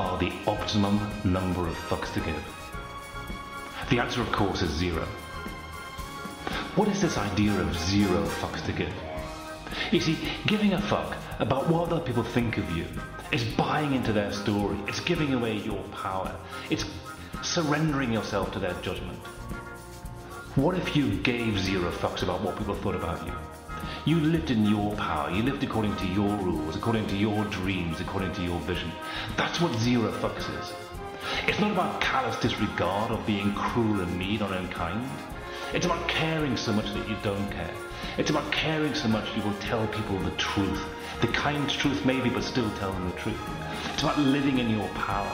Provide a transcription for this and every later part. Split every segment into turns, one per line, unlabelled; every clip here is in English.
are the optimum number of fucks to give? The answer, of course, is 0. What is this idea of 0 fucks to give? You see, giving a fuck about what other people think of you is buying into their story. It's giving away your power. It's surrendering yourself to their judgment. What if you gave 0 fucks about what people thought about you? You lived in your power. You lived according to your rules, according to your dreams, according to your vision. That's what 0 fucks is. It's not about callous disregard or being cruel and mean or unkind. It's about caring so much that you don't care. It's about caring so much you will tell people the truth. The kind truth maybe, but still tell them the truth. It's about living in your power.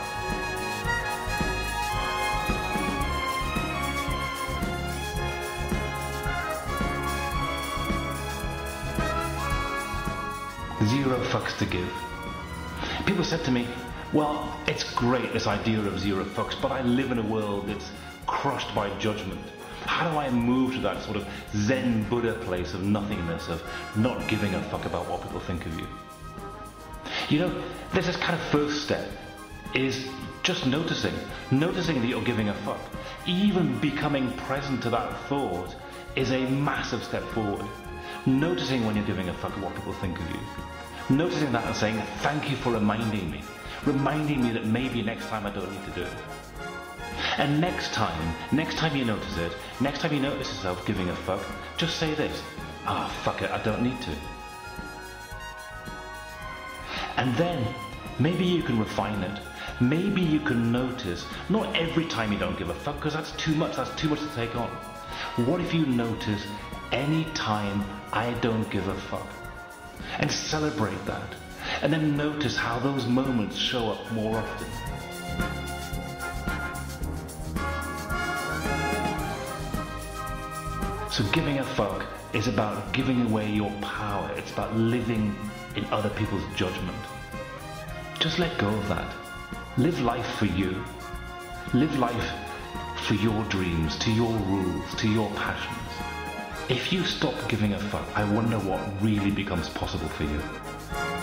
Zero fucks to give. People said to me, well, it's great, this idea of 0 fucks, but I live in a world that's crushed by judgment. How do I move to that sort of Zen Buddha place of nothingness, of not giving a fuck about what people think of you? You know, there's this kind of first step, is just noticing that you're giving a fuck. Even becoming present to that thought is a massive step forward. Noticing when you're giving a fuck of what people think of you. Noticing that and saying, thank you for reminding me that maybe next time I don't need to do it. And next time you notice it, next time you notice yourself giving a fuck, just say this, fuck it, I don't need to. And then, maybe you can refine it. Maybe you can notice, not every time you don't give a fuck, because that's too much to take on. What if you notice any time I don't give a fuck? And celebrate that. And then notice how those moments show up more often. So giving a fuck is about giving away your power. It's about living in other people's judgment. Just let go of that. Live life for you. Live life for your dreams, to your rules, to your passions. If you stop giving a fuck, I wonder what really becomes possible for you.